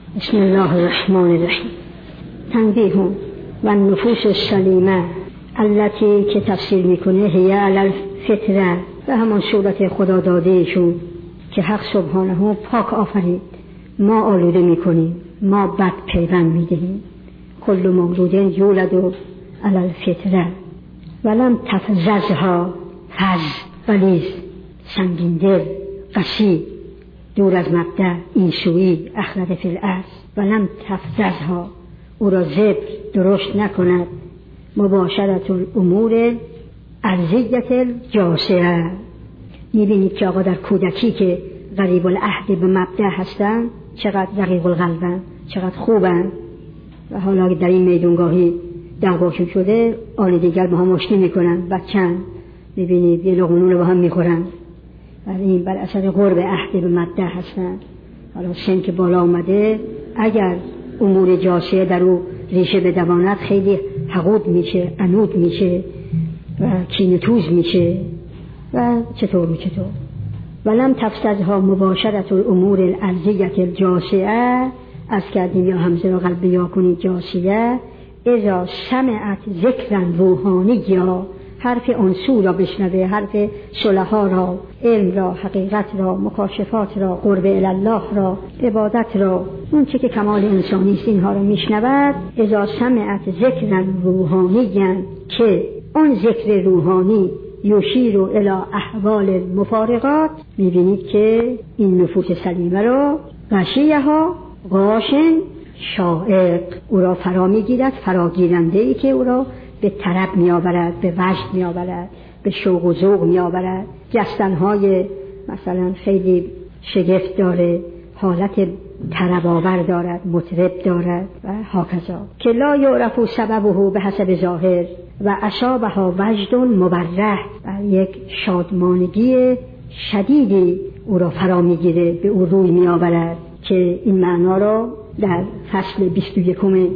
بسم الله الرحمن الرحیم. تنبیه و النفوس السلیمه التي که تفسیر میکنه هی علی الفطره، و همون صورت خدا دادهشون که حق سبحانه پاک آفرید. ما آلوده میکنیم، ما بد پیوند میدهیم. کل مولود یولد علی الفطره ولم تفززها، فز ولیز سنگین دل، قسی دور از مبدأ، این سویی اخلد فی الارض. ولم تفززها، او را زبر درشت نکند. مباشرت الامور ارضیت الجاسره. میبینید که آقا در کودکی که قریب العهد به مبدأ هستن چقدر رقیق القلبن، چقدر خوبن، و حالا در این میدونگاهی دعواشون شده آن دیگر با هم مشتی میکنن. بچن میبینید یه لقمه با هم میخورن، ولی این بر اثر قرب عهد به مبدأ هستن. حالا سن که بالا آمده اگر امور جاسیه در او ریشه بدواند خیلی حقود میشه، عنود میشه و کینه‌توز میشه و چطور. ولم تفسدها مباشرت الامور الارضیه الجاسیه، از کردیم یا همزه را قلب یا کنید جاسیه. اذا سمعت ذکرا روحانی، یا حرف انسو را بشنوه، حرف صلحا را، علم را، حقیقت را، مکاشفات را، قرب الله را، عبادت را، اون چه که کمال انسانی است اینها را میشنود. اذا سمعت ذکرا روحانی، که اون ذکر روحانی یشیر الی احوال المفارقات، میبینید که این نفوس سلیمه را غشیها غاشن شائق، او را فرا میگیرد، فراگیرنده ای که او را به طرب میآورد، به وجد میآورد، به شوق و ذوق میآورد. جستنهای مثلا خیلی شگفت داره، حالت طرب آور دارد، مطرب دارد و هاکذا، که لا یعرف سببه به حسب ظاهر و اصابها وجد مبرح، و یک شادمانگی شدیدی او را فرا میگیره، به او روی میآورد. که این معنا را در فصل 21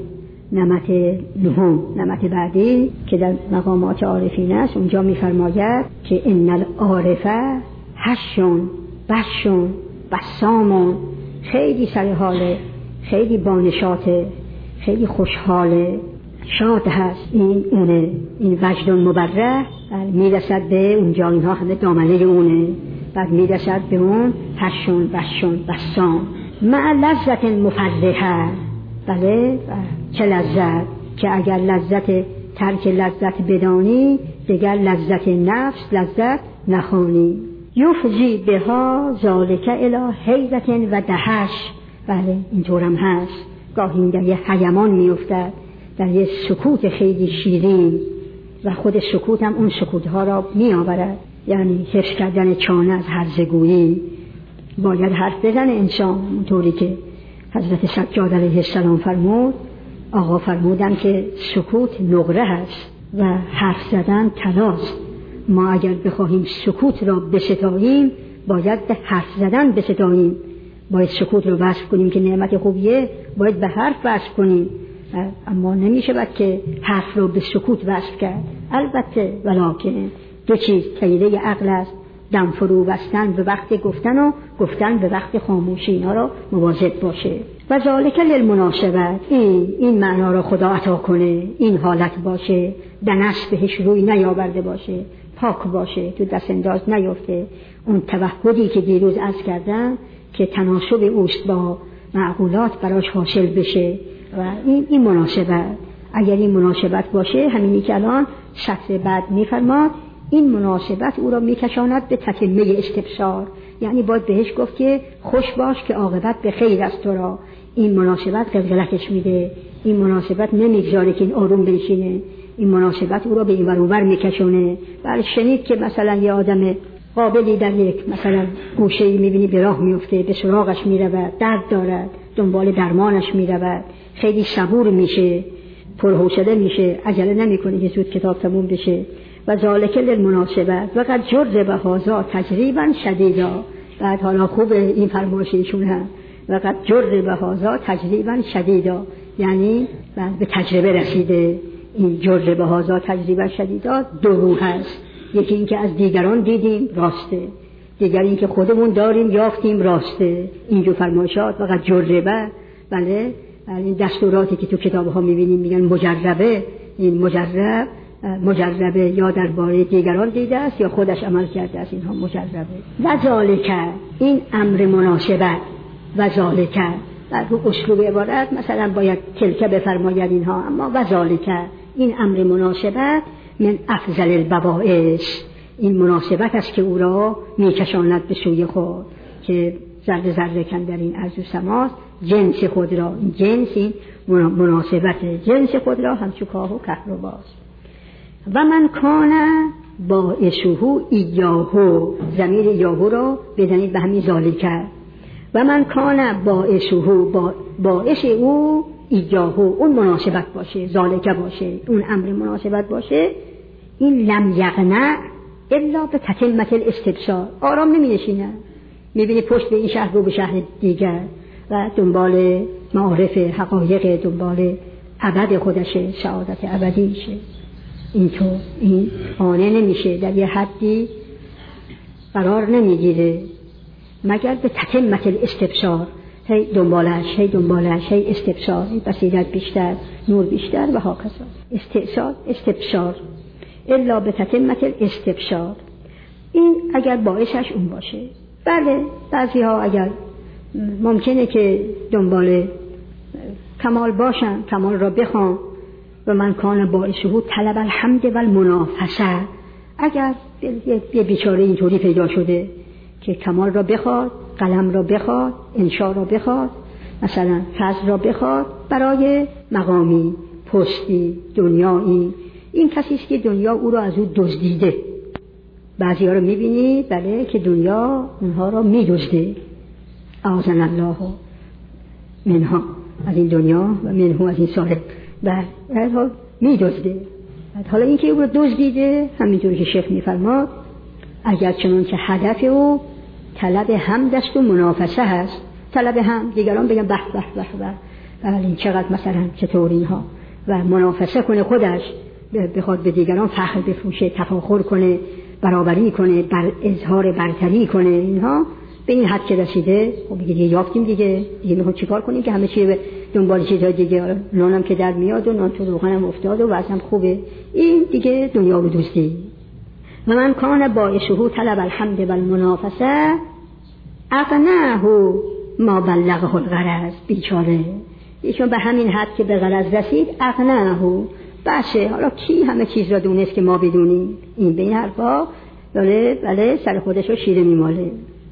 نمط نهم، نمط بعدی که در مقامات عارفین است، اونجا میفرماید که ان العارفه حشون بشون بسامون، خیلی سر حاله، خیلی بانشاته، خیلی خوشحاله، شاد هست. این اونه، این وجد مبرح میرسد به اونجا، اینها همه دامنه اونه. بعد میرسد به اون حشون بشون بسام مع لذت مفرحه. بله، چه لذت که اگر لذت ترک لذت بدانی، دیگر لذت نفس لذت نخوانی. یفضی بها ذالک الی حیرت و دهش. بله اینطورم هست، گاهی در یه حیمان میافتد، در یه سکوت خیلی شیرین، و خود سکوت هم اون سکوتها را میآورد. یعنی حفظ کردن چانه از هرزگویی. باید حرف بزنه انسان، اونطوری که حضرت سجاد علیه السلام فرمود. آقا فرمودن که سکوت نقره هست و حرف زدن طلاست. ما اگر بخواهیم سکوت را بستاییم باید به حرف زدن بستاییم. باید سکوت را وصف کنیم که نعمت خوبیه، باید به حرف وصف کنیم. اما نمیشه باید که حرف را به سکوت وصف کرد. البته ولکن دو چیز تیره عقل است: دم فرو بستن به وقت گفتن و گفتن به وقت خاموشی. اینا را مواظب باشه. و ذالک للمناسبت، این معنا را خدا عطا کنه، این حالت باشه، دنس بهش روی نیاورده باشه، پاک باشه، تو دست انداز نیفته. اون توحدی که دیروز عرض کردم که تناسب اوست با معقولات براش حاصل بشه. و این مناسبت، اگر این مناسبت باشه، همینی که الان سطر بعد میفرماد، این مناسبت او را میکشاند به تتمه استبصار. یعنی باید بهش گفت که خوش باش که عاقبت به خیر است تو را. این مناسبت قلقلکش میده، این مناسبت نمیگذاره که این آروم بنشینه، این مناسبت او را به این ور اونور میکشونه. بله شنید که مثلا یه آدم قابلی در یک مثلا گوشه‌ای میبینی به راه میفته، به سراغش میرود، درد دارد، دنبال درمانش میرود، خیلی صبور میشه، پرحوصله میشه، عجله نمیکنه که زود کتاب تموم بشه. و ذالک للمناسبت و قد جرب هذا تجریبا شدیدا. بعد حالا خوب این فرمایش ایشون هم، و قد جرب هذا تجریبا شدیدا، یعنی به تجربه رسیده. این جرب هذا تجریبا شدیدا دو روح هست. یکی این که از دیگران دیدیم راسته، دیگر این که خودمون داریم یافتیم راسته. اینجور فرمایشات. و قد جربه بله این دستوراتی که تو کتاب ها میبینیم میگن مجربه، این مجربه یا درباره دیگران دیده است یا خودش عمل کرده است، اینها مجربه. و ذالک، این امر مناسبت، و ذالک در اسلوب عبارت مثلا باید تلک بفرماید اینها، اما و ذالک این امر مناسبت من افضل البواعث، این مناسبت است که او را میکشاند به سوی خود، که ذره ذره کن در این ارض و سماست جنس خود را، جنس این مناسبت جنس خود را همچو کاه و کهرباست. و من کان باعثه ایاهو، ضمیر یاهو را بزنید به همین ذالک. و من کان باعثه، باعث او ایاهو، اون مناسبت باشه، ذالک باشه، اون امر مناسبت باشه، این لم یقنع الا به تتمت الاستبصار، آرام نمی نشینه، میبینی پشت به این شهر رو به شهر دیگر و دنبال معارف حقایق، دنبال ابد خودشه، سعادت ابدیشه. اینطور این قانع نمیشه، در یه حدی قرار نمیگیره مگر به تتمت الاستبصار، هی دنبالش هی استبصار، بصیرت بیشتر، نور بیشتر و هاکذا. استبصار الا به تتمت الاستبصار، این اگر باعثش اون باشه. بله بعضی ها اگر ممکنه که دنبال کمال باشن، کمال را بخوان، و من کان باعثه طلب الحمد و المنافسه، اگر یه بیچاره اینطوری پیدا شده که کمال را بخواد، قلم را بخواد، انشا را بخواد، مثلا فضل را بخواد برای مقامی، پستی، دنیایی، این کسی است که دنیا او را از او دزدیده. بعضی ها رو میبینی بله که دنیا اونها را میدزده، اعاذنا الله منها، از این دنیا و منه از این سارق، بله میدزده. حالا این که او را دزدیده، همینطوری که شیخ میفرماد، اگر چنان که هدف او طلب حمد است و منافسه هست، طلب حمد، دیگران بگن به به به به بله چقدر مثلا چطور اینها، و منافسه کنه، خودش بخواد به دیگران فخر بفروشه، تفاخر کنه، برابری کنه، بر اظهار برتری کنه، اینها به این حد که رسیده، خب دیگه یافتیم دیگه میخوام چیکار کنیم که همه چی به دنبال چیزهای دیگه، نانم که در میاد و نان تو روغنم افتاد و وضعم خوبه، این دیگه دنیا رو دوستی. و من کان باعثه طلب الحمد و المنافسه اغناه ما بلغه الغرض، بیچاره ایشون به همین حد که به غرض رسید، اغناه باشه، حالا کی همه چیز را دونست که ما بدونیم؟ این به این حرفا بله سر خودش رو شیره میماله.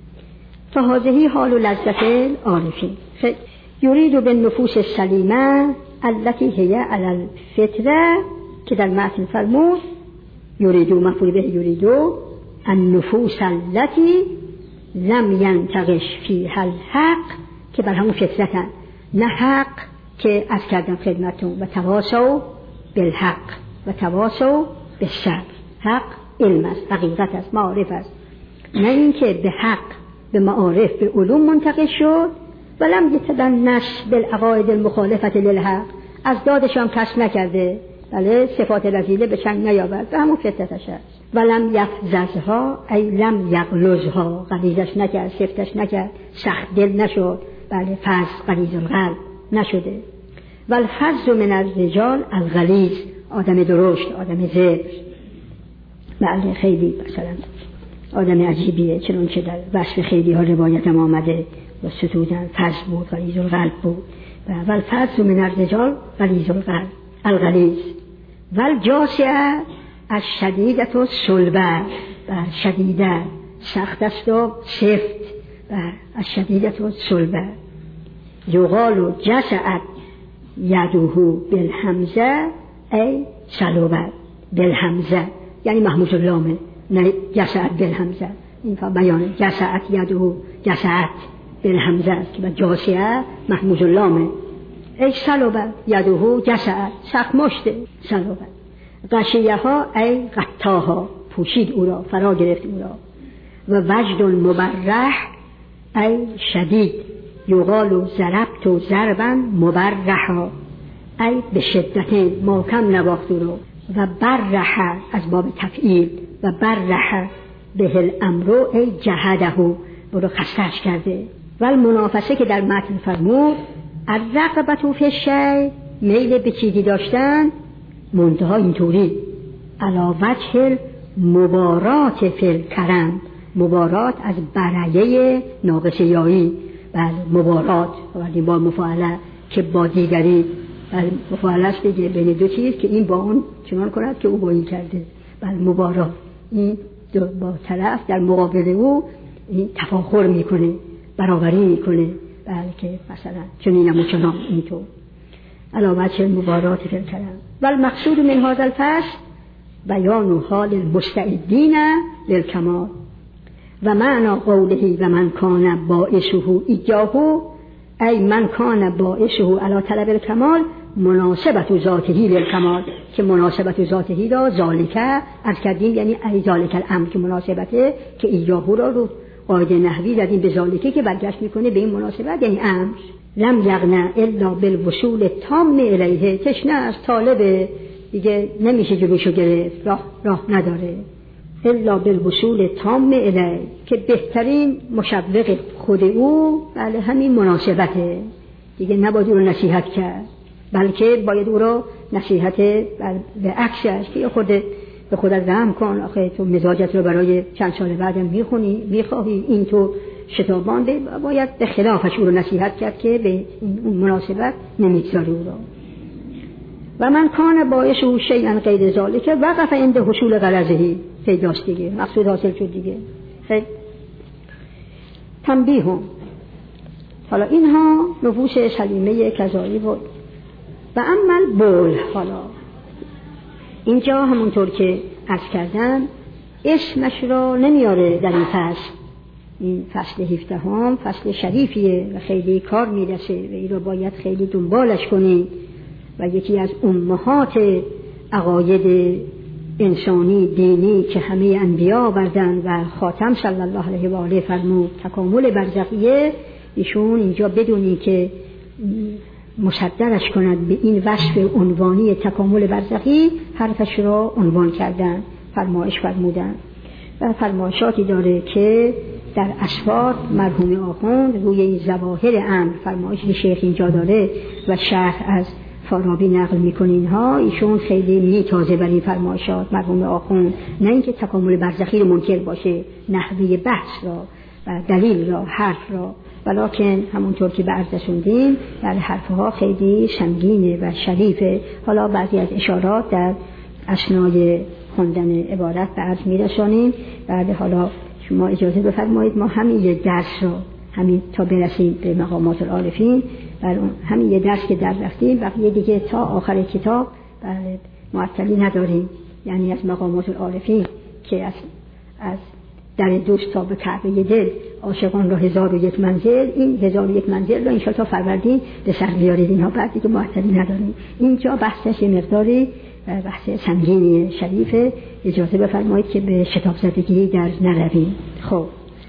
فهذه حال و لذت العارفین. یرید بالنفوس السلیمه التي هي على الفطره، که در متن فرمود یریدو، مفعول به یریدو، النفوس التي لم ينتقش فيها الحق، که بر همون فطرتن، نه حق که از کردم خدمتون، و تواصوا بالحق و تواصوا بالصبر. حق علم است، حقیقت است، معارف است، نه اینکه به حق، به معارف، به علوم منتقل شد، ولم یتدنس بالعقاید المخالفه للحق، از دادشان کس نکرده، بله صفات رذیله به چنگ نیاورد، به همون فطرتش است. ولم یفززها ای لم یغلظها، غلیظش نکرد، سفتش نکرد، سخت دل نشد، بله فز غلیظ القلب نشده. والفز من الرجال الغلیظ، آدم درشت، آدم زبر، بله خیلی مثلا آدم عجیبیه، چنانچه در وصف خیلی ها روایتم آمده و ستودن، فز بود، غلیظ القلب بود. والفز من الرجال غلیظ القلب الغلیظ. والجاسعه الشدیدة الصلبه، شدیده سخت است و سفت، الشدیدة الصلبه. یقال جسعت یدوه بالحمزه ای صلبت بالحمزه، یعنی محموز اللامه، نه جسعت بالحمزه، این بیانه جسعت یدوه، جسعت بالحمزه است که جاسعه محموز اللامه، ای صلبت یدوه جسعت، سخت مشته، صلبت. غشیه ها ای غطاها، پوشید او را، فرا گرفت او را. و وجد مبرح ای شدید، یقال ضربت و ضربا مبرحا ای به شدت محکم نواخت او را. و برح از باب تفعیل، و برح به الامر ای جهده، او را خستهش کرده. و المنافسه که در متن فرمود الرغبت فی الشیء، میل به چیزی داشتن، منتها اینطوری علی وجه مبارات فی الکرم، مبارات از برایه ناقصه یایی، بله مبارات ولی با مفاعله که با دیگری، بله مفاعله است دیگه بین دو چیز که این با اون چنان کند که او با این کرده، بله مبارات، این با طرف در مقابل او این تفاخر میکنه، برابری میکنه، بله که مثلا چنینم و چنان اینطور علامت مبارات فی الکرم. و المقصود من هذا الفصل بیان حال المستعدین للکمال و معنی قوله و من کان باعثه ایجاهه، ای من کان باعثه علی طلب الکمال مناسبت ذاته للکمال، که مناسبت ذاته را ذالکه از کردیم، یعنی ای ذالک الامر که مناسبته که ایجاهه را رو قاعده نحوی زدیم به ذالکه که برگشت میکنه به این مناسبت یعنی امر. لم یغنى الا بالوصول تام الیه، تشنه از طالب دیگه نمیشه جلوشو گرفت، راه نداره، الا بالوصول تام الیه که بهترین مشوق خود او بله همین مناسبته دیگه، نباید او رو نصیحت کرد، بلکه باید او رو نصیحت به عکسش که خود به خودت رحم کن، آخه تو مزاجت رو برای چند سال بعدم میخواهی اینطور شتابان، باید به خلافش او رو نصیحت کرد که به اون مناسبت نمیگذاره او را. و من کان باعثه شیئا غیر ذالک وقف عند حصول غرضه، پیداست دیگه، مقصود حاصل شد دیگه. خیلی تنبیه، حالا اینها نفوس سلیمه کذایی و عمل بول. حالا اینجا همونطور که عرض کردم اسمش را نمیاره در این فصل، این فصل 17 هم فصل شریفیه و خیلی کار میرسه و این را باید خیلی دنبالش کنید و یکی از امهات عقاید انسانی دینی که همه انبیا بردن و خاتم صلی الله علیه و آله فرمود تکامل برزخیه، ایشون اینجا بدونی که مصدرش کند به این وصف عنوانی تکامل برزخی حرفش را عنوان کردن، فرمایش فرمودن و فرمایشاتی داره که در اسفار مرحوم آخوند روی این ظواهر امر فرمایش شیخ اینجا داره و شرح از فارابی نقل میکنه، اینها ایشون خیلی میتازه بر این فرمایشات مرحوم آخوند، نه اینکه تکامل برزخی رو منکر باشه، نحوه بحث را و دلیل را حرف را، ولکن همونطور که به عرض رسوندیم در حرفها خیلی سنگینه و شریفه. حالا بعضی از اشارات در اثنای خوندن عبارت به عرض میرسانیم. بعد حالا شما اجازه بفرمایید ما همین یه درس را همین تا برسیم به مقامات العارفین، همین یه درس که در رفتیم بقیه دیگه تا آخر کتاب معطلی نداریم، یعنی از مقامات العارفین که از در دوست تا به کعبه دل عاشقان را 1001 منزل، این 1001 منزل را انشاء تا فروردین به سر بیارید، اینها بعد دیگه معطلی نداریم. اینجا بحثش مقداری بحث سنگینی شریفه، اجازه بفرمایید که به شتاب زدگی در نرویم. خب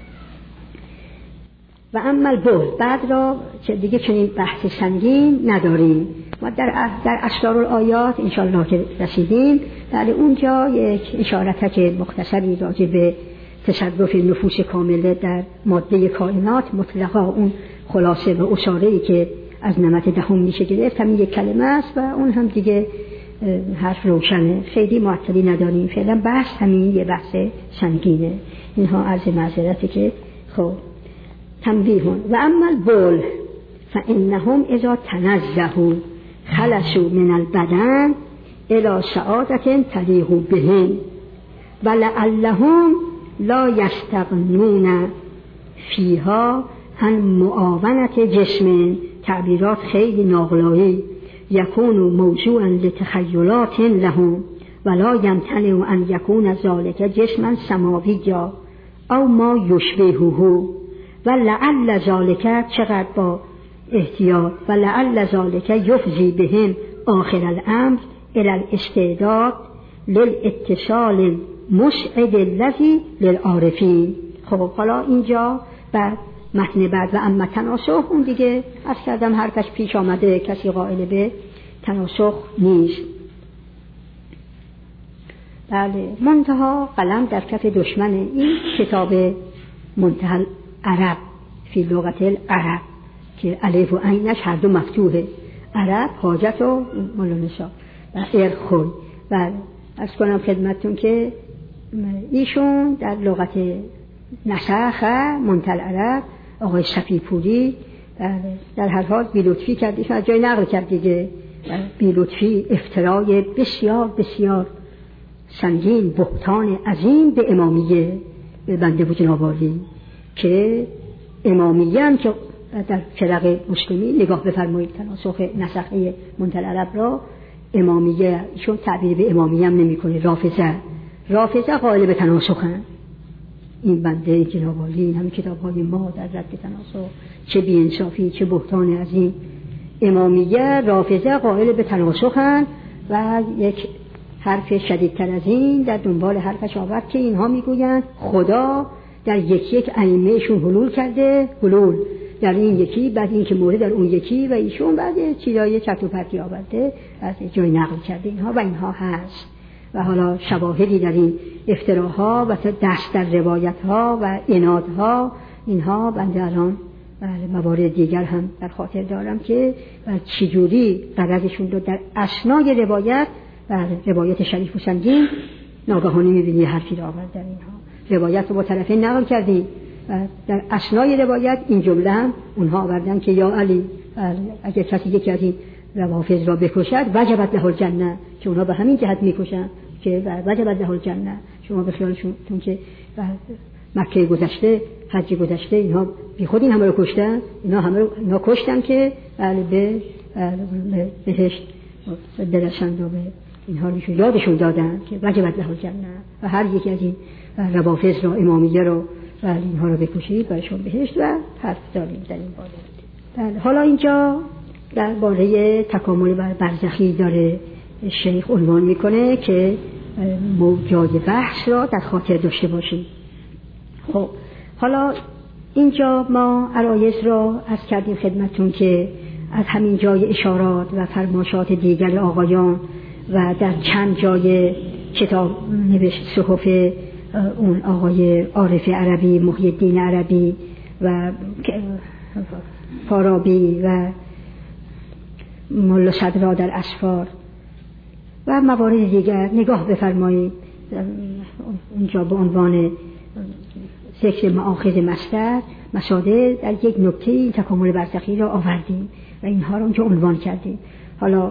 و عمل بول بعد را دیگه چنین بحث سنگین نداریم. ما در اسرار الآیات انشاءالله که رسیدیم در اونجا یک اشارتک مختصری راجع به تصرف نفوس کامله در ماده کائنات مطلقا، اون خلاصه و اشاره‌ای که از نمط دهم میشه گرفت همین یک کلمه است و اون هم دیگه حرف روشنه، خیلی معطلی نداریم فعلا. بحث همین یه بحث سنگینه، اینها عرض معذرتی که خب تنبیهون و عمل بول فانهم اذا تنزهوا خلصوا من البدن الى سعادت تلیق بهم ولعلهم لا یستغنون فیها عن معاونت جسم، تعبیرات خیلی ناقلایی، یکون موضوعا لتخیلات لهم ولا یمتنع ان یکون ذلك جسما سماویا او ما یشبهه ولعل ذلك، چقدر با احتیاط، ولعل ذلك یفضی بهم آخر الامر الى الاستعداد للاتصال مسعد الذی للعارفین. خب حالا اینجا بعد متن بعد و اما تناسخ، اون دیگه از کردم حرفش پیش آمده، کسی قائل به تناسخ نیست. بله منتها قلم در کف دشمن. این کتاب منتهى العرب فی لغت العرب که الف و عینش هر دو مفتوحه، عرب، حاجت و مولانسا و ارخوی. و عرض کنم خدمتتون که ایشون در لغت نسخ منتل عرب آقای صفی‌پوری در هر حال بی‌لطفی کرد، ایشون از جای نقل کرد دیگه، بی‌لطفی افترای بسیار بسیار سنگین، بهتان عظیم به امامیه به بنده و جناب عالی، که امامیه هم که در فرق مسلمی نگاه بفرمایید تناسخ نسخه منتل عرب را، امامیه ایشون تعبیر به امامیه هم نمی کنه، رافضه قائل به تناسخن. این بنده جناب عالی این همه کتاب های ما در رد تناسخ، چه بی‌انصافی چه بهتان عظیم. امامیه رافضه قائل به تناسخن و یک حرف شدیدتر از این در دنبال حرفش آورد که اینها میگویند خدا در یک ائمهشون حلول کرده، حلول در این یکی، بعد این که مورد در اون یکی، و ایشون بعد چیزای چرت و پرتی آورده از جای نقل کرده اینها و اینها هست. و حالا شواهدی در این افتراها و دست در روایتها و عنادها، اینها بنده الان موارد دیگر هم در خاطر دارم که چجوری غرضشون رو در اسنای روایت و روایت شریف و سنگین ناگهانی می‌بینی حرفی را آورد در اینها. روایت رو با طرفین نقل کردی و در اسنای روایت این جمله هم اونها آوردن که یا علی اگر کسی یکی از این روافض را بکشد وجبت له الجنه، که اونها به همین جهت میکشن که وجبت له الجنه. شما به خیالشون که مکه گذشته، حج گذشته، اینها بی خود این همه رو کشتن، اینا کشتن که به بهشت برسند و به اینها رو یادشون دادن که وجبت له الجنه. و هر یکی از این روافض را، امامیه را و اینها رو بکشید برشون بهشت و حرف داریم در این باره. حالا اینجا در باره تکامل برزخی داره شیخ عنوان میکنه که جای بحث را در خاطر داشته باشیم. خب حالا اینجا ما عرایض را عرض کردیم خدمتون که از همین جای اشارات و فرماشات دیگر آقایان و در چند جای کتاب نوشت صحف اون آقای عارف عربی، محی الدین عربی و فارابی و ملا صدرا در اسفار و موارد دیگر نگاه بفرمایید. اونجا به عنوان ذکر مآخذ مصدر مصادر در یک نکته تکامل برزخی را آوردیم و اینها را اونجا عنوان کردیم. حالا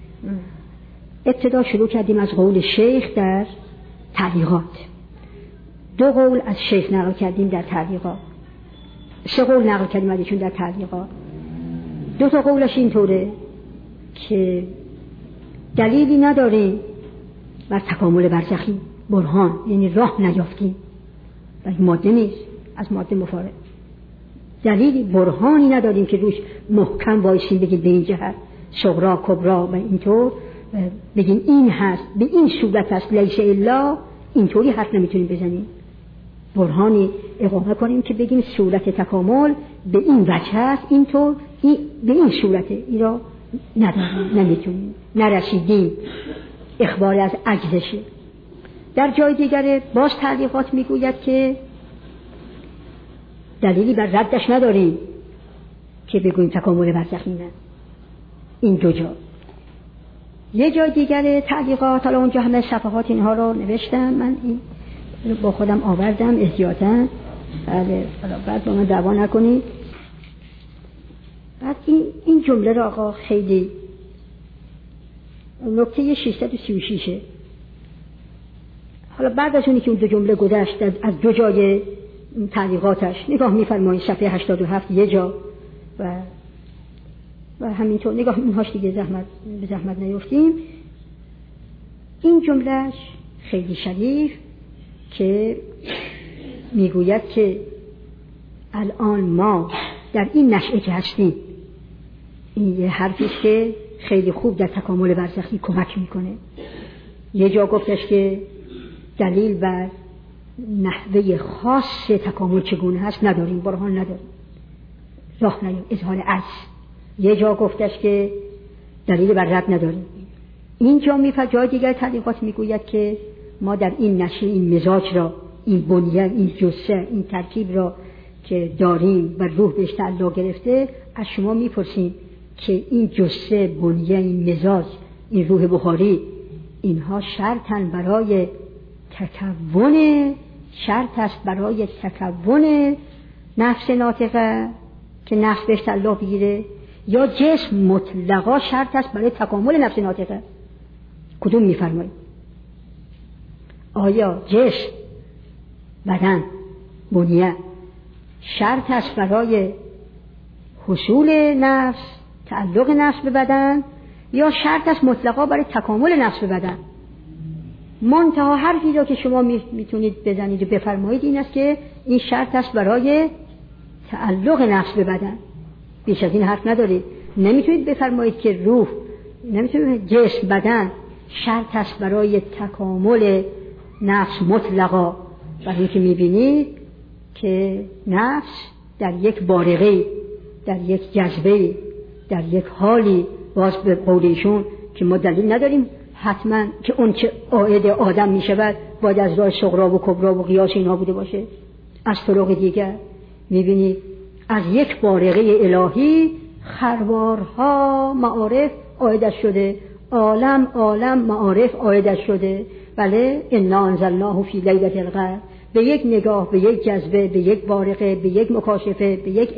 ابتدا شروع کردیم از قول شیخ در تعلیقات. 2 قول از شیخ نقل کردیم در تعلیقات، 3 قول نقل کردیم از ایشون در تعلیقات. 2 تا قولش اینطوره که دلیلی نداریم بر تکامل برزخی، برهان یعنی راه نیافتیم، در ماده نیست، از ماده مفارق، دلیلی برهانی نداریم که روش محکم وایسیم بگیم به این جهت صغرا کبرا و اینطور بگیم این هست، به این صورت هست، لیس الا، اینطوری حرف نمیتونیم بزنیم. برهانی اقامه کنیم که بگیم صورت تکامل به این وجه هست، اینطور به این صورته، این را نداریم، نمیتونیم، نرسیدیم، اخبار از عجزشه. در جای دیگر باز تعلیقات میگوید که دلیلی بر ردش نداریم که بگوییم تکامل برزخی نه. این 2 جا. یه جای دیگر تعلیقات، حالا اونجا همه صفحات اینها رو نوشتم، من این با خودم آوردم احتیاطاً، بعد با من دعوا نکنید. بعد این جمله را آقا خیلی نکته 636 حالا بعد از اونی که اون 2 جمله گذشت از 2 جای تعلیقاتش نگاه می‌فرمایید، صفحه 87 یه جا و همینطور نگاه اینهاش دیگه به زحمت نیفتیم. این جملهش خیلی شریف که میگوید که الان ما در این نشأه که هستیم، این یه حرفیست که خیلی خوب در تکامل برزخی کمک میکنه. یه جا گفتش که دلیل بر نحوه خاص تکامل چگونه هست نداریم، برهان نداریم، راه نداریم، اظهار عجز. یه جا گفتش که دلیل بر رد نداریم. اینجا جای دیگر تحقیقات میگوید که ما در این نشأه، این مزاج را، این بنیه، این جثه، این ترکیب را که داریم و روح بهش تعلق گرفته، از شما میپرسیم که این جثه، بنیه، این مزاج، این روح بخاری، اینها شرطن برای تکون، شرط است برای تکون نفس ناطقه که نفس بهش تعلق بگیره، یا جسم مطلقا شرط است برای تکامل نفس ناطقه؟ کدوم میفرمایید؟ آیا جسم، بدن، بنیه شرط است برای حصول نفس، تعلق نفس به بدن، یا شرط است مطلقا برای تکامل نفس به بدن؟ منتها حرفی را که شما میتونید بزنید و بفرمایید این است که این شرط است برای تعلق نفس به بدن. بیش از این حرف ندارید. نمیتونید بفرمایید که روح، نمیتونید جسم، بدن شرط است برای تکامل نفس مطلقا، برای اینکه میبینید که نفس در یک بارقه، در یک جذبه، در یک حالی، باز به قول ایشون که ما دلیل نداریم حتما که اون چه عائد آدم میشود باید از راه صغرا و کبرا و قیاس اینا بوده باشه. از طرق دیگر میبینید از یک بارقه الهی خروارها معارف عائد شده، عالم معارف عائد شده. بله، انا انزلناه فی لیلة القدر، به یک نگاه، به یک جذبه، به یک بارقه، به یک مکاشفه، به یک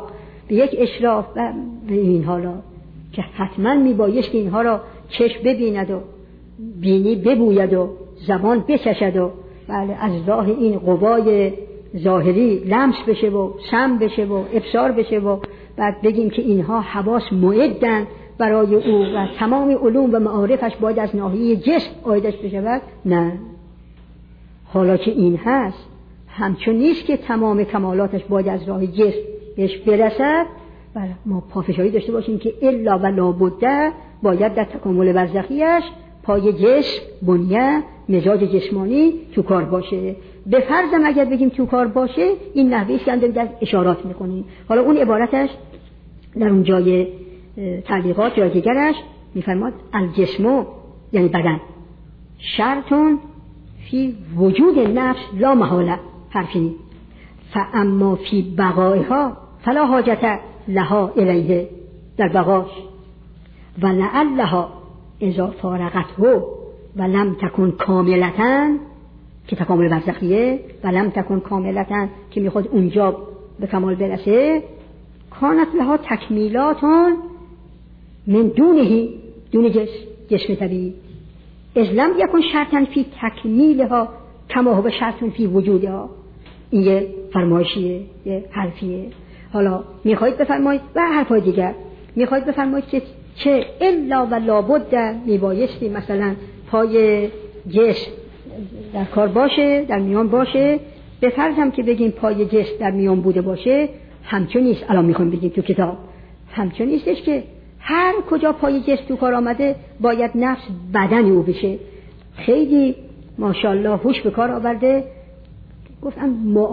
اشراق و به این حالا که حتما میبایست که اینها را چشم ببیند و بینی ببوید و زبان بچشد و بله از راه این قوای ظاهری لمس بشه و سمع بشه و ابصار بشه و بعد بگیم که اینها حواس معدن برای او و تمام علوم و معارفش باید از ناحیه جسم عایدش بشود. نه، حالا که این هست همچون نیست که تمام کمالاتش باید از راه جسم بهش برسد. بله، ما پافشاری داشته باشیم که الا و لابد باید در تکامل برزخیش پای جسم، بنیه، مزاج جسمانی تو کار باشه. به فرضم اگر بگیم تو کار باشه، این نحویش که در اشارات میکنیم. حالا اون عبارتش در اون جای تعلیقات یا دیگرش میفرماد الجسم یعنی بدن شرطون فی وجود نفس لا محاله، حرفی فاما فی بقایها فلا حاجت لها الیه، در بقاش و لعلها اذا فارقته و لم تکن کاملتن که تکامل برزخیه، و لم تکن کاملتن که میخواد اونجا به کمال برسه، کانت لها تکمیلاتون من دون جسم طبیعی از لم یکن شرطن فی تکمیلها کما هو شرطن فی وجودها. این یه فرمایشیه، یه حرفیه. حالا میخواید بفرمایید و حرفای دیگر میخواید بفرمایید که چه الا و لابد میبایستی مثلا پای جسم در کار باشه، در میان باشه. به فرض هم که بگیم پای جسم در میان بوده باشه، همچون نیست. الان میخوایم بگیم تو کتاب همچون نیستش که هر کجا پای جسم تو کار آمده باید نفس بدن او بشه. خیلی ماشاءالله هوش به کار آورده، گفتن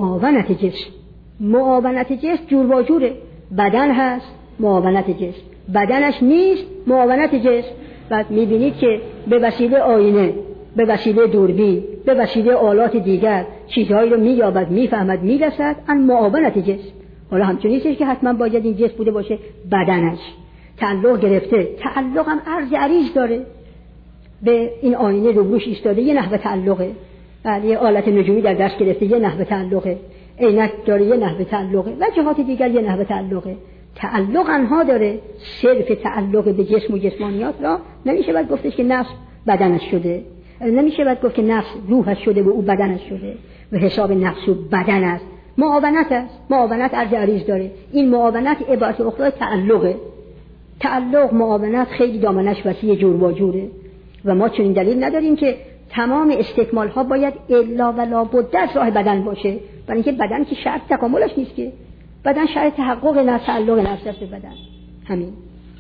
معاونت جسم جور با جوره. بدن هست، معاونت جسم، بدنش نیست، معاونت جسم. بعد میبینید که به وسیله آینه، به وسیله دوربین، به وسیله آلات دیگر چیزهایی رو مییابد، میفهمد، میرسد ان معاونت جسم. حالا همچون نیستش که حتما باید این جسم بوده باشه، بدنش تعلق گرفته. تعلق هم عریض داره، به این آینه روبروش ایستاده یه نحوه تعلقه. یه آلت نجومی در دست گرفته یه نحوه تعلقه، عینک داره یه نحوه تعلقه و جهات دیگر یه نحوه تعلقه. تعلق انها داره. صرف تعلق به جسم و جسمانیات را نمیشه باید گفتش که نفس بدنش شده، نمیشه باید گفت که نفس روحش شده و او بدنش شده و حساب نفس و بدن است. معاونت است، معاونت عریض داره. این معاونت عبارت اخرى تعلقه. تعلق معاونت خیلی دامنش وسیع، جور با جوره و ما چنین دلیل نداریم که تمام استکمال ها باید الا و لابد از راه بدن باشه، برای اینکه بدن که شرط تکاملش نیست، که بدن شرط تحقق نفس، تعلق نفس است به بدن. همین.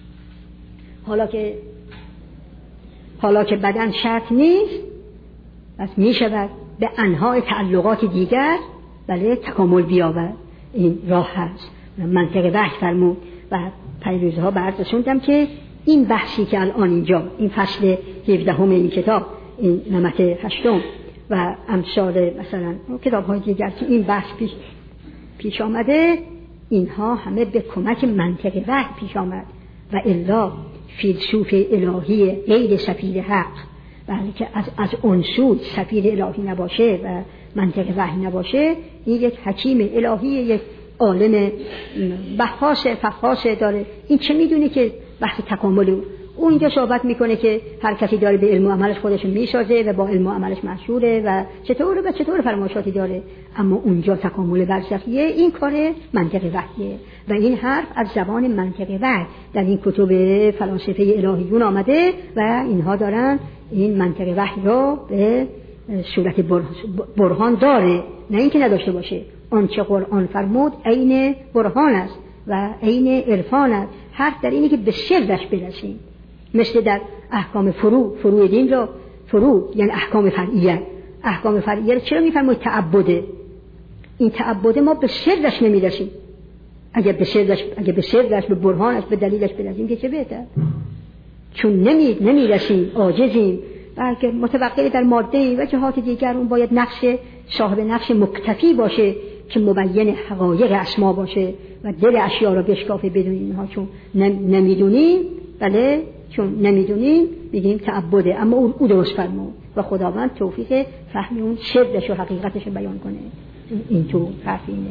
حالا که بدن شرط نیست، پس می شود به انواع تعلقات دیگر بله تکامل بیابد. این راه هست. منطق بحث فرمود و پیروزها برد رسوندم که این بحثی که الان اینجا این فصل 17 این کتاب، این نمط 8 و امثال مثلا کتاب های دیگر که این بحث پیش آمده، اینها همه به کمک منطق وحی پیش آمد و الا فیلسوف الهی غیر سفیر حق، ولی که از اون سو سفیر الهی نباشه و منطق وحی نباشه، این یک حکیم الهی، یک عالم بحث فحاص داره. این چه میدونه که بحث تکامل اون اینجا صحبت میکنه که هر کسی داره به علم و عملش خودش میسازه و با علم و عملش مشهوره و چطور فرمایشاتی داره، اما اونجا تکامل برزخیه، این کار منطق وحیه و این حرف از زبان منطق وحی در این کتب فلاسفه الهیون آمده و اینها دارن این منطق وحی رو به صورت برهان داره، نه اینکه نداشته باشه. آنچه قرآن فرمود عین برهان است و عین عرفان است. حرف در اینه که به سرش برسیم، مثل در احکام فروع دین را، فروع یعنی احکام فرعیه را چرا میفرماید تعبده؟ این تعبده ما به سرش نمیرسیم. اگه به سرش به برهانش به دلیلش برسیم که چه بهتر، چون نمیرسیم، عاجزیم، بلکه متوقع در ماده و جهات دیگر. اون باید صاحب نقش مکتفی باشه که مبین حقایق اسما باشه و دل اشیا را بشکافه بدون اینها، چون نمیدونیم. بله، چون نمیدونیم میگیم تعبده، اما او درست فرمود و خداوند توفیق فهم اون سرش و حقیقتش رو بیان کنه. این تو حرف اینه.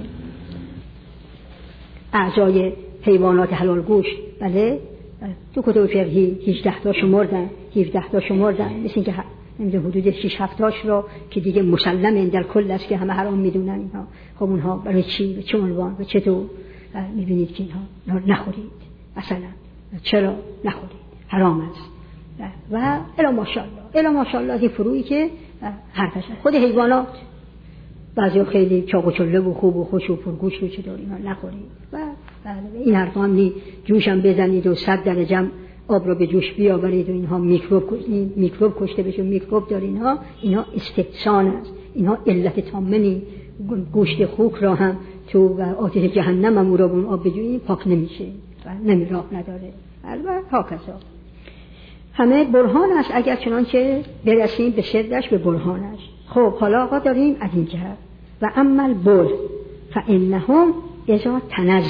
اعضای حیوانات حلال گوشت، بله، تو کتب فقهی 18 تا شمردن، مثل اینکه حدود 6-7 تاش رو که دیگه مسلمه در کل است که همه حرام میدونن اینها. خب اونها برای چی، به چه عنوان و چطور میبینید که اینها نخورید؟ مثلا چرا نخورید؟ حرام است. و الا ماشاءالله از این فروعی که حرفش خود حیوانات بعضی خیلی چاق و چله و خوب و خوش و پرگوشت و چطور اینا نخورید و این حرفا هم نی جوش هم بزنید و 100 درجه آب رو به جوش بیاورید و اینها میکروب کشته بشه. میکروب داره اینها استحسان است، اینها علت تامه نی. گوشت خوک را هم تو آتش جهنم هم را با آب بجویید پاک نمیشه و راه نداره. البته هاکذا همه برهان است اگر چنانچه برسیم به سرش، به برهانش. خب حالا آقا داریم از این جهت و اما البل فانهم اذا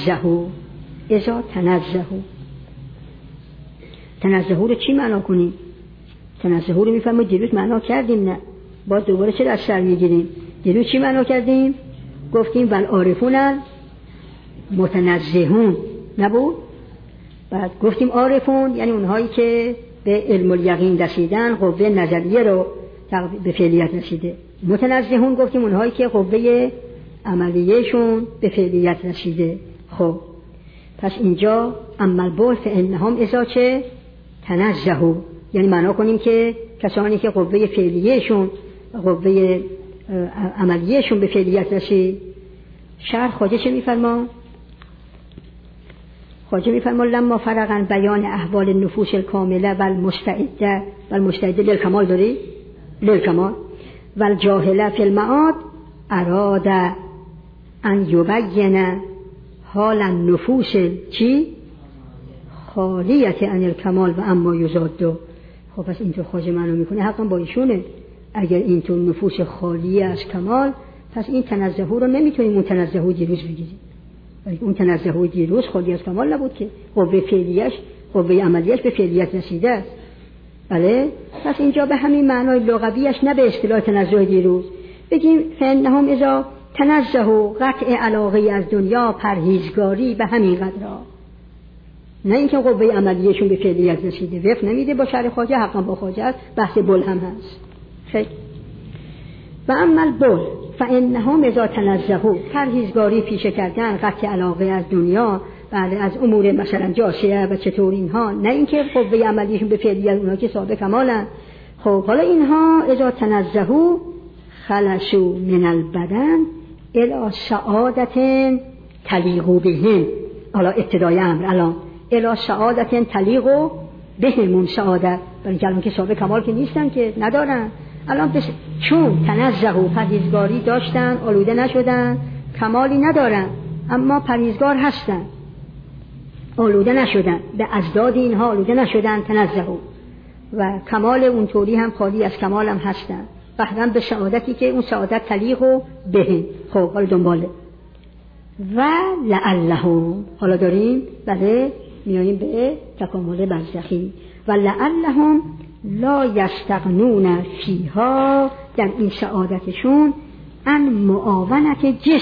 تنزهوا رو چی معنا کنیم؟ تنزهوا رو میفهمید دیروز معنا کردیم، نه باز دوباره چرا از سر میگیریم؟ دیروز چی معنا کردیم؟ گفتیم والعارفون متنزهون نبود؟ بعد گفتیم عارفون یعنی اونهایی که به علم الیقین رسیدن، قوه نظریه رو به فعلیت رسیده. متنزهون گفتیم اونهایی که قوه عملیهشون به فعلیت رسیده. خب پس اینجا اما البل فانهم اذا چه تنزهوا، یعنی معنا کنیم که کسانی که قوه فعلیهشون، قوه عملیهشون به فعلیت رسید. شرح خواجه چه میفرما؟ خواجه میفرما لما فرغن بیان احوال النفوس الکامله و المستعده للکمال داری؟ للکمال و الجاهله فی المعاد اراد ان یبین حال النفوس چی؟ خالیت عن الکمال و اما یزاد. خب پس اینطور خواجه معنا میکنه حقا با ایشونه. اگر اینطور نفوس خالی از کمال، پس این تنزهو رو نمیتونیم اون تنزهو دیروز بگیریم. ولی اون تنزهو دیروز خالی از کمال نبود که قوه فعلیش، قوه عملیش به فعلیت رسیده است. بله، پس اینجا به همین معنای لغویش، نه به اصطلاح تنزه دیروز، بگیم فانهم اذا تنزهوا قطع علاقه از دنیا، پرهیزگاری به همین قدرها، نه اینکه قوه عملیشون به فعلیت رسیده. وقت نمیده با شرح خواجه، حقا با خواجه است، بحث بل هم هست. خیلی. و اما البل فانهم اذا تنزهوا، پرهیزگاری پیشه کردن، قطع علاقه از دنیا، بله، از امور مثلا جاسیه و چطور اینها، نه اینکه قوه عملیشون به فعلیت، اونها که صاحب کمالن. خب حالا اینها اذا تنزهوا خلصوا من البدن الى سعادت تلیق بهم. حالا ابتدای امر الان الى سعادت تلیق بهم، اون سعادت برای کلمه که صاحب کمال که نیستن، که ندارن الان، چون تنزهوا پرهیزگاری داشتن، آلوده نشدن، کمالی ندارن اما پرهیزگار هستن، آلوده نشدن، به ازداد اینها آلوده نشدن، تنزهوا، و کمال اونطوری هم خالی از کمال هم هستن، بحرم به سعادتی که اون سعادت تلیق و بهم. خب حالا دنباله و لعلهم، حالا داریم بله میاییم به تکامل برزخی، و لعلهم لا یستغنون فیها، در این سعادتشون ان معاونت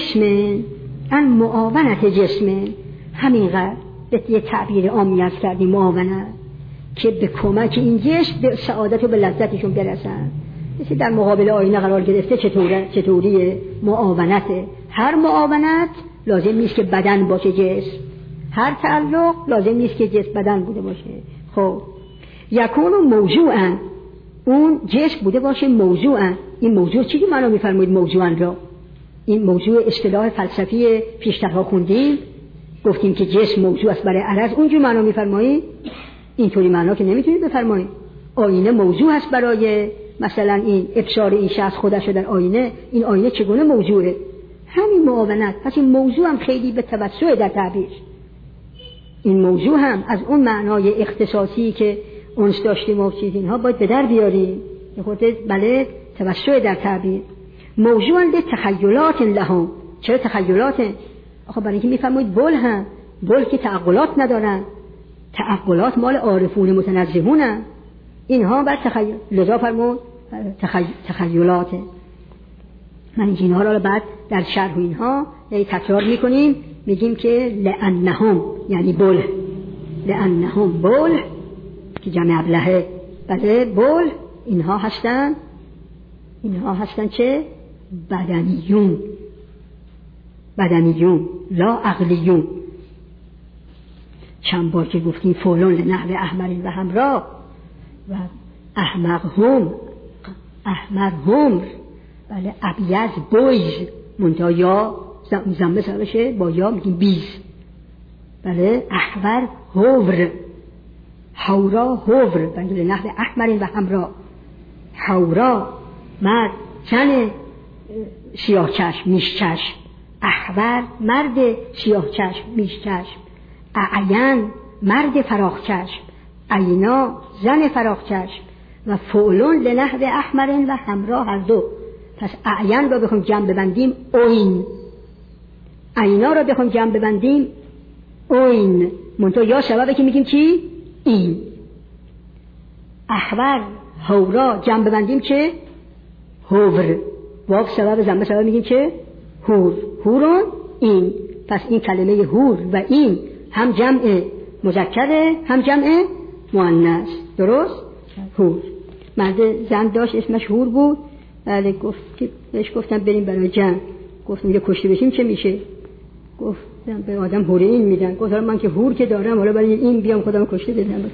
جسم، همینقدر به یه تعبیر عامی از کردیم معاونت، که به کمک این جسم به سعادت و به لذتشون برسن. مثل در مقابل آینه قرار گرفته چطوریه معاونته. هر معاونت لازم نیست که بدن باشه جسم، هر تعلق لازم نیست که جسم بدن بوده باشه. خب یکون موضوعا، اون جسم بوده باشه موضوعا. این موضوع چی که معنا میفرمایید موضوعا را؟ این موضوع اصطلاح فلسفی پیشترها خوندیم، گفتیم که جسم موضوع است برای عرض، اونجور معنا میفرمایید؟ اینطوری معنا که نمیتونید بفرمایید. آینه موضوع است برای مثلا این ابصار این شخص خودش در آینه، این آینه چگونه موضوعه؟ همین معاونت. پس این موضوع هم خیلی به توسع در تعبیر، این موضوع هم از اون معنای اختصاصی که اونس داشتیم و چیز اینها باید به در بیاریم، بله توسع در تعبیر. موضوعا به تخیلات لهم. چرا تخیلات؟ آخه برای اینکه میفرمایید بل که تعقلات ندارن، تعقلات مال عارفون متنزهون، اینها بر تخیل، لذا فرمود تخیلات. من اینها را بعد در شرح اینها تکرار میکنیم، میگیم که لأنهم یعنی بل، لأنهم بل که جمع ابلهه، بله بل اینها هستن چه؟ بدنیون لا عقلیون. چند بار که گفتیم فولون لنحو احمر و همراه و احمرهم، بله ابیض بویز منتها یا زنبه سرشه با یا میگیم بیز، بله احور هور، حورا هور، بله لنحو احمر و همراه. حورا مرد، زن سیاه چشم میش چشم، احور مرد سیاه چشم میش چشم، اعین مرد فراخ چشم، عینا زن فراخ چشم، و فعلون لنحو احمر و همراه هر دو. پس اعین را بخوام جمع ببندیم اوین، عینا را بخوام جمع ببندیم اوین، منتها یا سببه که میگیم چی؟ این. احور هورا جمع ببندیم چه؟ هور. واو سبب زنبه سبب میگیم چه؟ هور. هورون این. پس این کلمه هور و این هم جمع مذکره هم جمع مؤنث، درست؟ هور. مرد زن داشت اسمش هور بود، بله بهش گفتم بریم برای جنگ، گفتم یه کشته بشیم چه میشه؟ گفتم به آدم هورین میدن، گفتم من که هور که دارم حالا برای این بیام خودم کشته بدم.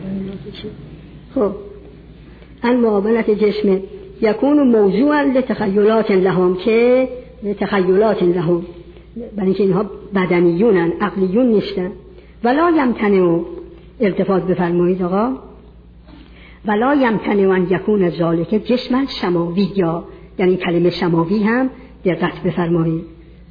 خب ان معاونت جسم یکون موضوعا لتخیلات لهم، که لتخیلات لهم، برای اینکه اینها بدنیونن عقلیون نیستن. ولا یمتنع، التفات بفرمایید آقا، ولا یمتنع ان یکون ذالک جسما سماویا، یعنی کلمه سماوی هم دقت بفرمایید.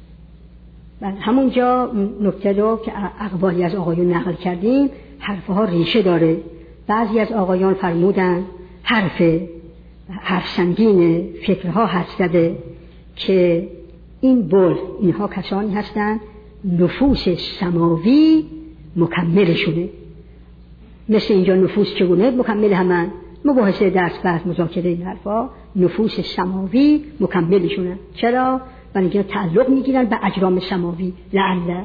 همونجا نکته رو که اقوالی از آقایون نقل کردیم حرفها ریشه داره. بعضی از آقایان فرمودن حرف سنگینه، فکرها حد زده که این بل اینها کسانی هستن نفوس سماوی مکملشونه. مثل اینجا نفوس چگونه مکمل همن، مباحثه درس بعد مذاکره این حرفا، نفوس سماوی مکملشونه. چرا؟ برای اینکه تعلق میگیرن به اجرام سماوی. لعل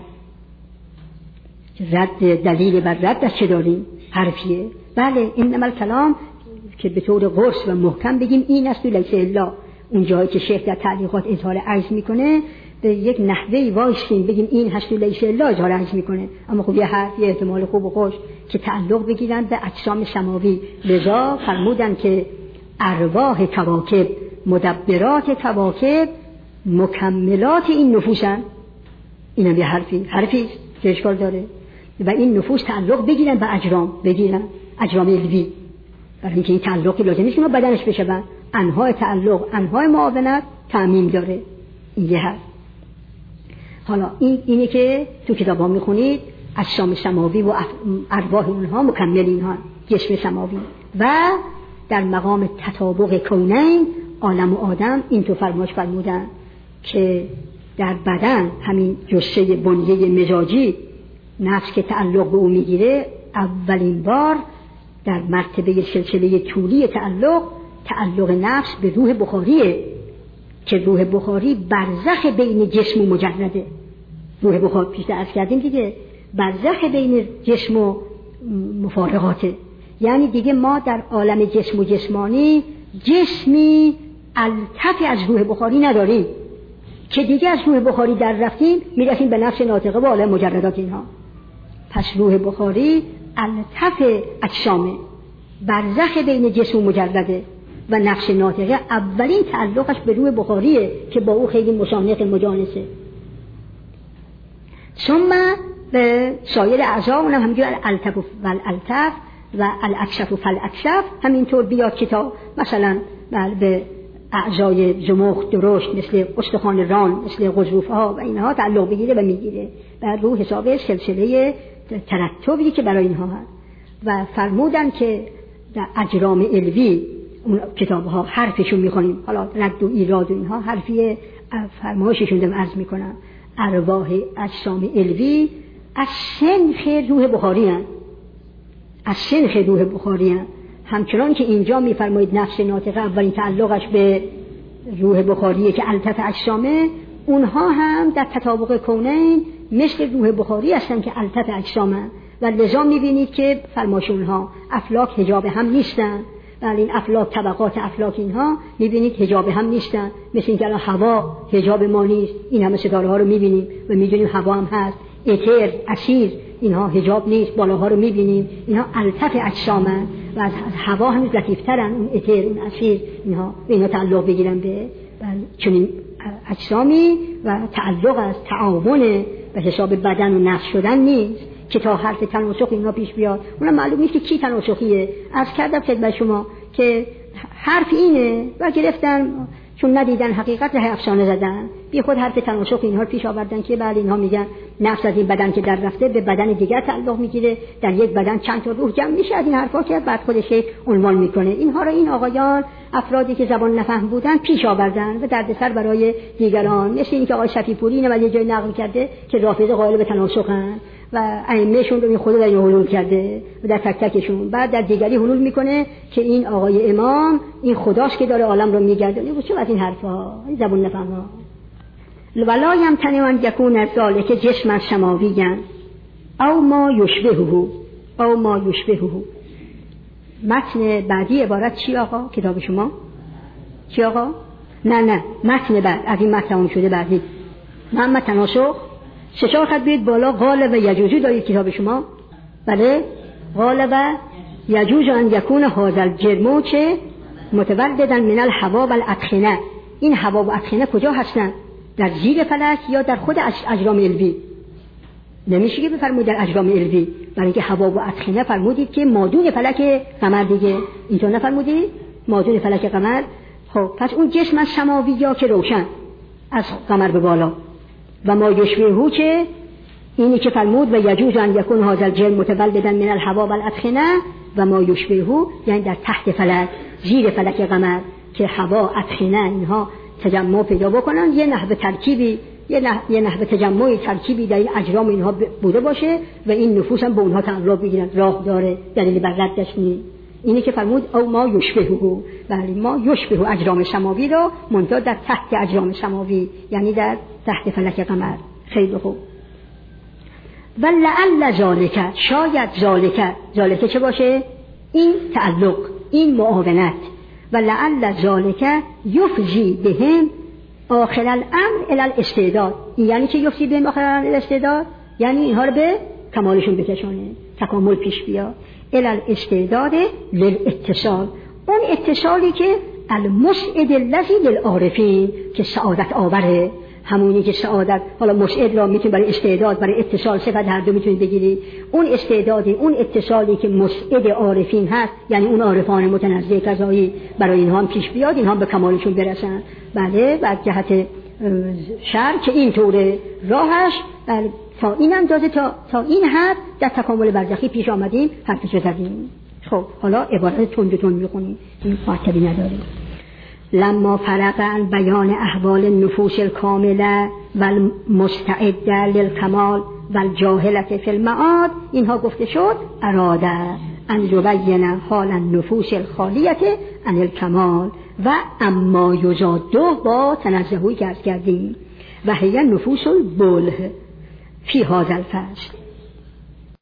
رد، دلیل بر رد از چه داریم؟ حرفیه. بله اینما الکلام که به طور قرص و محکم بگیم این است و لیس الا. اون جایی که شیخ در تعلیقات اظهار عجز میکنه به یک نحوهی وایسیم بگیم این هست و لیس الا اظهار عجز میکنه، اما خب یه حرف یه احتمال خوب و خوش که تعلق بگیرن به اجسام سماوی. لذا فرمودن که ارواح کواکب، مدبرات کواکب مکملات این نفوسن. این هم یه حرفی که اشکال داره. و این نفوس تعلق بگیرن به اجرام علوی، برای اینکه این تعلقی لازم نیست که بدنش بشه. انواع تعلق، انواع معاونت تعمیم داره. این یه حرف. حالا اینی که تو کتابا میخونید اجسام سماوی و ارواح اونها مکمل اینها جسم سماوی. و در مقام تطابق کونین عالم و آدم این تو فرمودن که در بدن همین جثه بنیه مزاجی نفس که تعلق به او میگیره، اولین بار در مرتبه سلسله طولی تعلق نفس به روح بخاریه که روح بخاری برزخ بین جسم و مجرده. روح بخاری پیش عرض کردیم دیگه، برزخ بین جسم و مفارقاته. یعنی دیگه ما در عالم جسم و جسمانی جسمی الطف از روح بخاری نداریم که دیگه از روح بخاری در رفتیم میرسیم به نفس ناطقه و عالم مجردات اینها. پس روح بخاری الطف اجسامه، برزخ بین جسم و مجرده و نفس ناطقه اولین تعلقش به روح بخاریه که با او خیلی مشانق مجانسه. ثم به سایر اعضا اونم همینجور الالطف و الالطف و الاکشف و فالاکشف همینطور بیاد که تا مثلا به اعضای زمخت درشت مثل استخوان ران، مثل غضروف ها و اینها تعلق بگیره و میگیره و رو حساب سلسله ترتبی که برای اینها هست. و فرمودن که در اجرام علوی اون کتاب ها حرفشون میخونیم، حالا رد و ایراد و اینها حرفی فرمایششون دم عرض میکنم. ارواح اجسام علوی از سنخ روح بخاری هست، از سنخ روح بخاری هست. همچنان که اینجا میفرمایید نفس ناطقه اولین تعلقش به روح بخاریه که الطف اجسامه، اونها هم در تطابق کونین مثل روح بخاری هستن که الطف اجسامه و لذا میبینید که فرمایش اونها افلاک حجاب هم نیستن. ولی این افلاک طبقات افلاک اینها میبینید حجاب هم نیستن، مثل اینکه الان هوا حجاب ما نیست، این همه ستاره ها رو میبینیم و میدونیم هوا هم هست، اتر، اسیر، اینها حجاب نیست، بالاها رو میبینیم، اینها الطف اجسامن و از هوا هم لطیفترن، اون اتر، اون اسیر، اینها تعلق بگیرن به چنین اجسامی و تعلق از تعاون به حساب بدن و نفس شدن نیست که تا حرف تناسخ اینا پیش بیاد. اونم معلوم نیست که کی تناسخیه. عرض کردم خدمت شما که حرف اینه و گرفتن چون ندیدن حقیقت ره افسانه زدن، بی خود حرف تناسخ اینها رو پیش آوردن که بله اینها میگن نفس از این بدن که در رفته به بدن دیگر تعلق میگیره، در یک بدن چند تا روح جمع میشه. از این حرفا که بعد خودش عنوان میکنه. اینها رو این آقایان افرادی که زبان نفهم بودن پیش آوردن و دردسر برای دیگران، مثل اینکه آقای شفیع‌پوری اینو یه جای نقل کرده که رافضه قائل به تناسخن و ائمه‌شون رو این خدا در حلول کرده و در تک تکشون بعد در دیگری حلول میکنه که این آقای امام این خداست که داره عالم رو میگردونه. چه از این حرفا، این زبان نفهم‌ها. ولا یمتنع ان یکون ذلک جسما سماویا او ما یشبهه او ما یشبهه. متن بعدی عبارت چی آقا؟ کتاب شما چی آقا؟ نه متن بعد از این متن تمام شده بعدی محمد تناسخ سه چهار خط بیاد بالا. قال و یجوز دارید کتاب شما؟ بله. قال و یجوز ان یکون هذا الجرم چه متولدا من الهوا والادخنه. این هوا و ادخنه کجا هستن؟ در زیر فلک یا در خود اجرام علوی؟ نمیشه که بفرمایید در اجرام علوی، برای اینکه هوا و ادخنه فرمودید که مادون فلک قمر دیگه، اینطور نفرمودید مادون فلک قمر. خب پس اون جسم از سماویا که روشن از قمر به بالا و ما یشبهه که اینی که فرمود و یجوز ان یکون هذا الجرم متولدا من الهوا والادخنه و ما یشبهه، یعنی در تحت فلک زیر فلک قمر که هوا ادخنه اینها تجمع پیدا بکنن، یه نحوه ترکیبی یه نحوه تجمعی ترکیبی در این اجرام اینها بوده باشه و این نفوس هم به اونها تعلق بگیرن. راه داره دلیل بر ردش نیست. اینی که فرمود او ما یشبهه، بله ما یشبه اجرام سماوی رو منتها در تحت اجرام سماوی، یعنی در تحت فلک قمر. خیلی خوب. و لعل ذالک، شاید ذالک چه باشه؟ این تعلق، این معاونت. و لعل ذالک یفضی بهم آخر الامر الی الاستعداد. یعنی چه یفضی بهم آخر الاستعداد؟ یعنی اینها رو به کمالشون بکشونه، تکامل پیش بیاد. الی الاستعداد للاتصال، اون اتصالی که المسعد الذی للعارفین که سعادت آوره، همونی که سعادت، حالا مسعد را میتونید برای استعداد برای اتصال صفت هر دو میتونید بگیرید. اون استعدادی، اون اتصالی که مسعد عارفین هست، یعنی اون عارفان متنزه قضایی برای اینها هم پیش بیاد، اینها به کمالشون برسن. بله. و جهت شرع که این طوره راهش تا این اندازه تا این حد در تکامل برزخی پیش آمدیم، حرفش زدیم. خب حالا عبارت تند میخونیم، این خاطری نداریم. لما فرغ عن بیان احوال النفوس الکامله و المستعده للکمال و الجاهلة فی المعاد، اینها گفته شد، اراده ان یبین حال النفوس الخالیة عن الکمال و اما یزاده با تنزهی گرد کردیم و هی نفوس البله فی هذا الفصل.